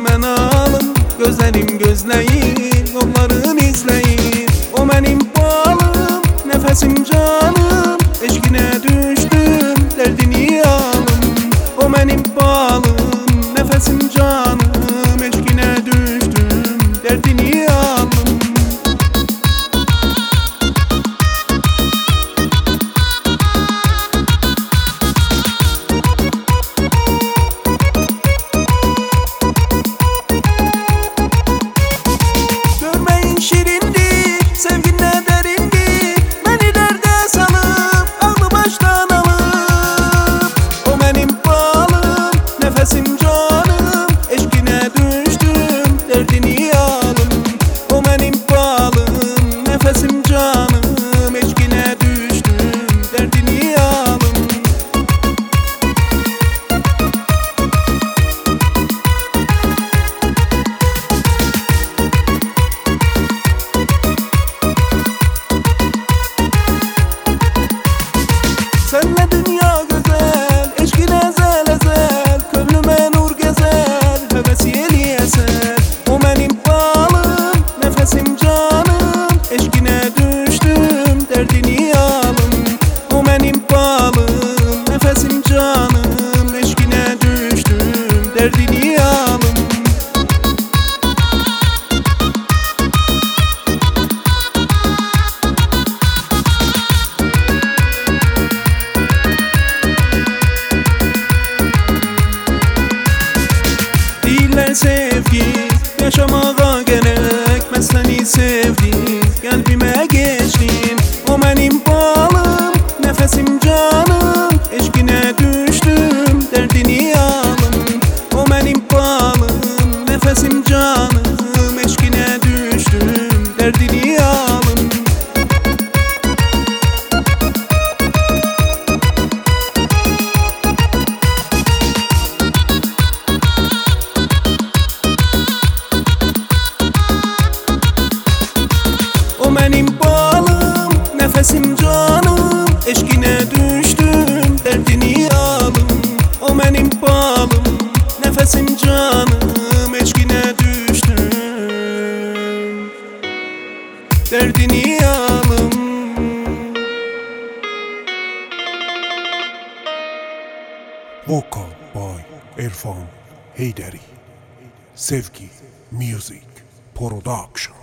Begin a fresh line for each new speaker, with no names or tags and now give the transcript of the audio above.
senden alım. Gözlerim gözleyir, yolların izleyir. O benim balım, nefesim canım. Eşkine düştüm, derdini alım. O benim balım, nefesim canım. Eşkine düştüm, derdini alım. Nefesim canım, eşkine düştüm, derdini alım. O benim balım, nefesim canım, eşkine düştüm, derdini alım. Senle dünya güzel, eşkin ezel ezel. Gönlüme nur gezer, hevesi eli eser. O benim balım, nefesim canım. Eşkine düştüm, derdini alım. O benim balım, nefesim canım. Eşkine düştüm, derdini alım. Sevgi yaşamaya gerekmez, seni sevdim, kalbime geçtin. O benim balım, nefesim canım. Eşkine düştüm, derdini alım. O benim balım, nefesim canım. Eşkine düştüm, derdini alım. O benim balım, nefesim canım. Eşkine düştüm, derdini alım. O benim balım, nefesim canım. Eşkine düştüm, derdini alım.
Vocal by İrfan Heydari. Sevgi Music Production.